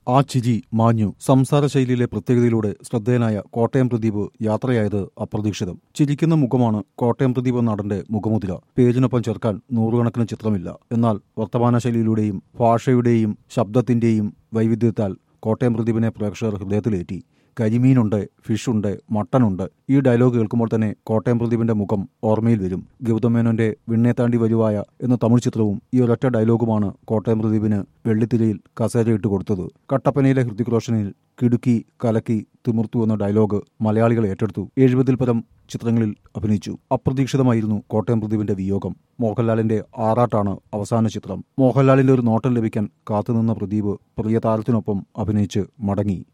ആ ചിരി മാഞ്ഞു. സംസാര ശൈലിയിലെ പ്രത്യേകതയിലൂടെ ശ്രദ്ധേയനായ കോട്ടയം പ്രദീപ് യാത്രയായത് അപ്രതീക്ഷിതം. ചിരിക്കുന്ന മുഖമാണ് കോട്ടയം പ്രദീപ് നടന്റെ മുഖമുദ്ര. പേജിനൊപ്പം ചേർക്കാൻ നൂറുകണക്കിന് ചിത്രമില്ല. എന്നാൽ വർത്തമാന ശൈലിയിലൂടെയും ഭാഷയുടെയും ശബ്ദത്തിന്റെയും വൈവിധ്യത്താൽ കോട്ടയം പ്രദീപിനെ പ്രേക്ഷകർ ഹൃദയത്തിലേറ്റി. കരിമീനുണ്ട്, ഫിഷുണ്ട്, മട്ടനുണ്ട്. ഈ ഡയലോഗ് കേൾക്കുമ്പോൾ തന്നെ കോട്ടയം പ്രദീപിന്റെ മുഖം ഓർമ്മയിൽ വരും. ഗൗതം മേനോന്റെ വിണ്ണെ താണ്ടി വരുവായ എന്ന തമിഴ് ചിത്രവും ഈ ഒരൊറ്റ ഡയലോഗുമാണ് കോട്ടയം പ്രദീപിന് വെള്ളിത്തിരയിൽ കസേരയിട്ട് കൊടുത്തത്. കട്ടപ്പനയിലെ ഹൃതിക് റോഷനിൽ കിടുക്കി കലക്കി തിമിർത്തു എന്ന ഡയലോഗ് മലയാളികൾ ഏറ്റെടുത്തു. 70-ൽ പരം ചിത്രങ്ങളിൽ അഭിനയിച്ചു. അപ്രതീക്ഷിതമായിരുന്നു കോട്ടയം പ്രദീപിന്റെ വിയോഗം. മോഹൻലാലിന്റെ ആറാട്ടാണ് അവസാന ചിത്രം. മോഹൻലാലിന്റെ ഒരു നോട്ടം ലഭിക്കാൻ കാത്തുനിന്ന പ്രദീപ് പ്രിയ താരത്തിനൊപ്പം അഭിനയിച്ച് മടങ്ങി.